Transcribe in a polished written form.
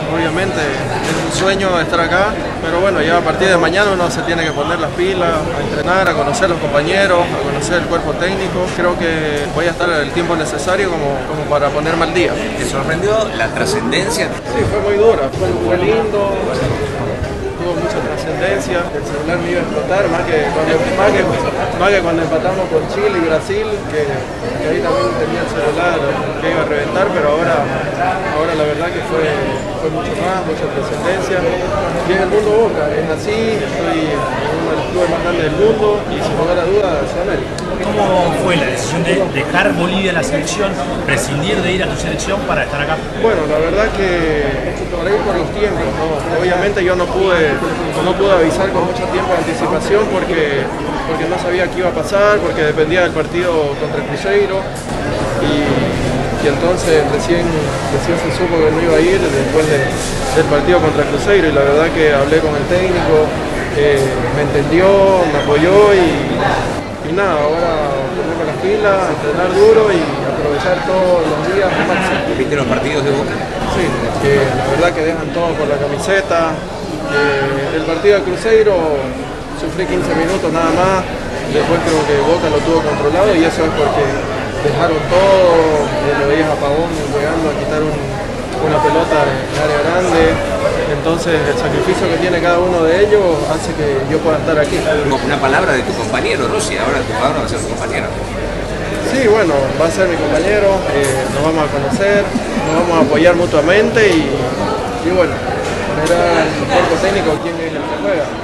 obviamente es un sueño estar acá, pero bueno, ya a partir de mañana uno se tiene que poner las pilas, a entrenar, a conocer a los compañeros, a conocer el cuerpo técnico. Creo que voy a estar el tiempo necesario como para ponerme al día. ¿Te sorprendió la trascendencia? Sí, fue muy dura, fue lindo. Tuvo mucha trascendencia, el celular me iba a explotar, más que cuando empatamos con Chile y Brasil, que ahí también tenía el celular que iba a reventar, pero ahora la verdad que fue mucho más, mucha trascendencia. Y es el mundo Boca, es así, estoy en uno de los clubes más grandes del mundo y sin lugar a dudas es América. ¿Cómo fue la decisión de dejar Bolivia en la selección, prescindir de ir a tu selección para estar acá? Bueno, la verdad que por ahí por los tiempos, ¿no? Obviamente yo no pude avisar con mucho tiempo de anticipación porque no sabía qué iba a pasar, porque dependía del partido contra el Cruzeiro y entonces recién se supo que no iba a ir después del partido contra el Cruzeiro y la verdad que hablé con el técnico, me entendió, me apoyó y nada, ahora ponerme las pilas, entrenar duro y aprovechar todos los días al máximo. ¿Viste los partidos de Boca? Sí, la verdad que dejan todo por la camiseta. El partido de Cruzeiro sufrí 15 minutos nada más, después creo que Boca lo tuvo controlado y eso es porque dejaron todo, lo veías a Pavón llegando a quitar una pelota en área grande, entonces el sacrificio que tiene cada uno de ellos hace que yo pueda estar aquí. Una palabra de tu compañero, Rossi, ahora va a ser tu compañero. Sí, bueno, va a ser mi compañero, nos vamos a conocer, nos vamos a apoyar mutuamente y bueno, era el cuerpo técnico quien es el que juega.